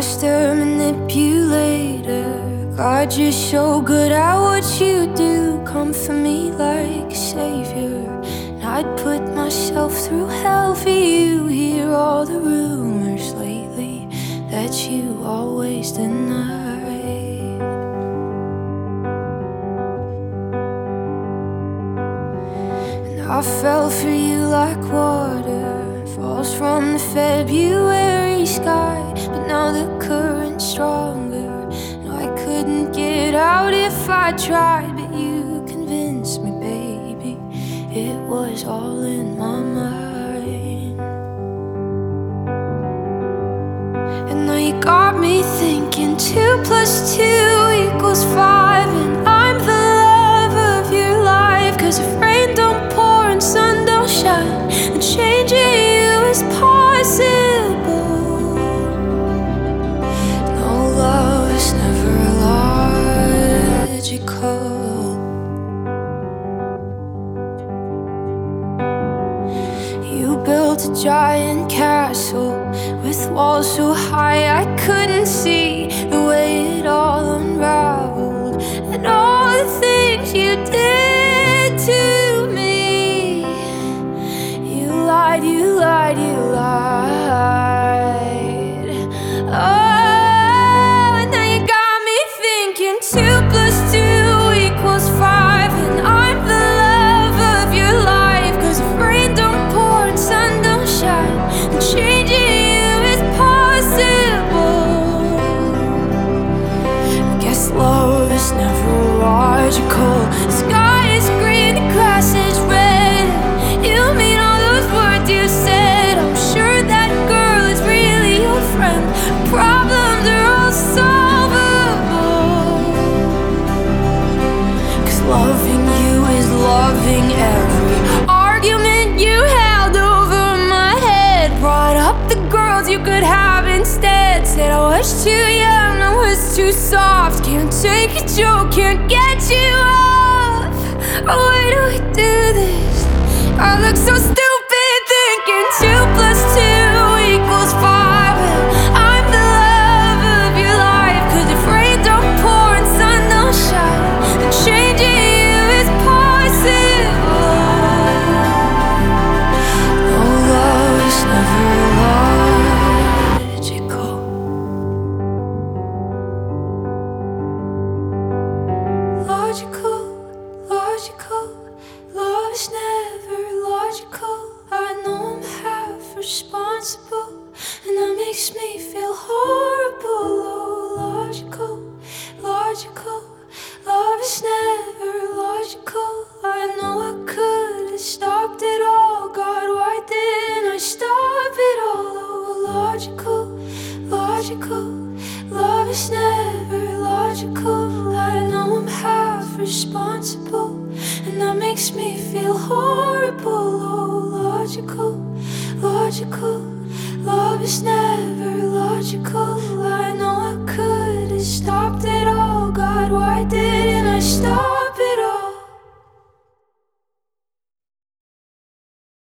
master manipulator. God, you're so good at what you do. Come for me like a savior, and I'd put myself through hell for you. Hear all the rumors lately that you always denied. And I fell for you like water falls from the February sky. But now the current's stronger. No, I couldn't get out if I tried. But you convinced me, baby, it was all in my mind. And now you got me thinking 2 + 2 = 5. And I'm the love of your life. 'Cause if rain don't pour and sun don't shine, then changing you is possible. No, love is never logical. You built a giant castle with walls so high I couldn't see the way it all unraveled. And all the things you did to me. You lied, you lied, you lied. Oh, and now you got me thinking 2 + 2 = 5. And I'm the love of your life. 'Cause if rain don't pour and sun don't shine, then changing you is possible. I guess love is never logical. The sky is green, the grass is red. You mean all those words you said. I'm sure that girl is really your friend. Problems are all solvable. 'Cause loving you is loving every argument you held over my head. Brought up the girls you could have instead. Said I was too young, I was too soft. Can't take a joke, can't get you off. Why do we do this? I look so stupid thinking 2 + 2 = 5. And I'm the love of your life. 'Cause if rain don't pour and sun don't shine, then changing you is possible. No, love is never logical. Logical, logical. Love is never logical. I know I'm half responsible, and that makes me feel horrible. Oh, logical, logical. Love is never logical. I know I could have stopped it all. God, why didn't I stop it all? Oh, logical, logical. Love is never logical. I know I'm half responsible, and that makes me feel horrible. Oh, logical, logical. Love is never logical. I know I could have stopped it all. God, why didn't I stop?